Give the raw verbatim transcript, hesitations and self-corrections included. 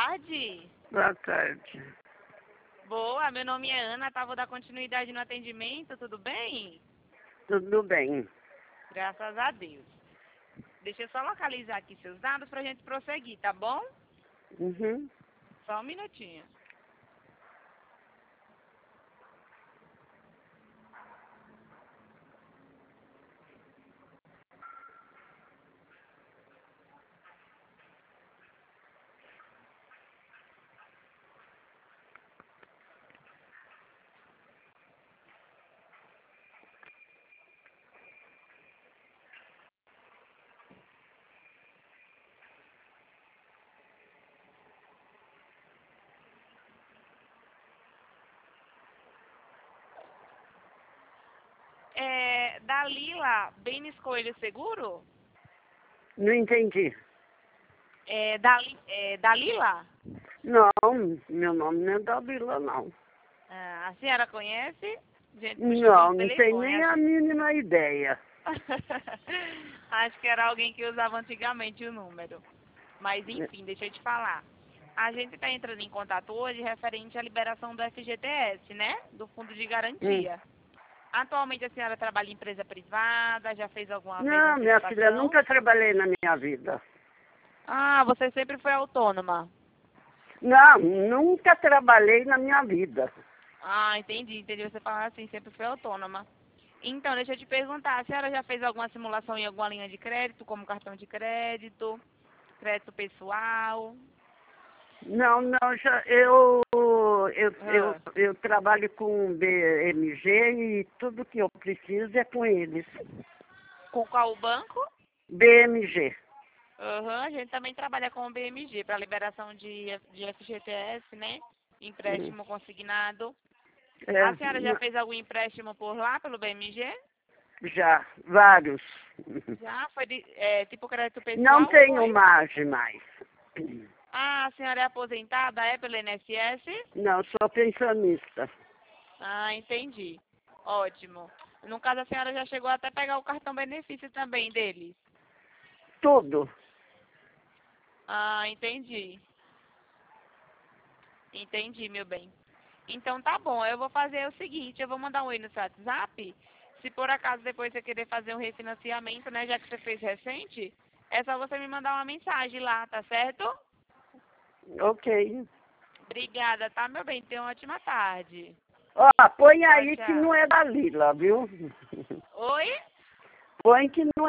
tarde. Boa tarde. Boa, meu nome é Ana, tá? Vou dar continuidade no atendimento, tudo bem? Tudo bem. Graças a Deus. Deixa eu só localizar aqui seus dados pra gente prosseguir, tá bom? Uhum. Só um minutinho. É, Dalila Benes Coelho Seguro? Não entendi. É, Dali, é, Dalila? Não, meu nome não é Dalila, não. Ah, a senhora conhece? Gente, puxou Não, nosso não tem telefone. nem a mínima ideia. Acho que era alguém que usava antigamente o número. Mas enfim, deixa eu te falar. A gente está entrando em contato hoje referente à liberação do F G T S, né? Do Fundo de Hum. Garantia. Atualmente a senhora trabalha em empresa privada, já fez alguma vez Não, minha filha, antecipação? nunca trabalhei na minha vida. Ah, você sempre foi autônoma. Não, nunca trabalhei na minha vida. Ah, entendi, entendi você falar assim, sempre foi autônoma. Então, deixa eu te perguntar, a senhora já fez alguma simulação em alguma linha de crédito, como cartão de crédito, crédito pessoal? Não, não, já, eu, eu, eu, Ah, eu trabalho com B M G e tudo que eu preciso é com eles. com qual banco? B M G. Aham, a gente também trabalha com o B M G para liberação de, de F G T S, né? Hum. Empréstimo consignado. É, A senhora já fez algum empréstimo por lá, pelo B M G? já, vários. Já? Foi de, é, tipo crédito Não pessoal, tenho foi? margem mais. Ah, a senhora é aposentada, é pelo I N S S? Não, sou pensionista. Ah, entendi. Ótimo. No caso, a senhora já chegou até pegar o cartão benefício também deles. Tudo. Ah, entendi. Entendi, meu bem. Então tá bom, eu vou fazer o seguinte, eu vou mandar um oi no seu WhatsApp. Se por acaso depois você querer fazer um refinanciamento, né, já que você fez recente, é só você me mandar uma mensagem lá, tá certo? Ok. Obrigada, tá, meu bem? Tenha uma ótima tarde. Ó, põe Tchau, aí que tchau. não é da Lila, viu? Oi? Põe que não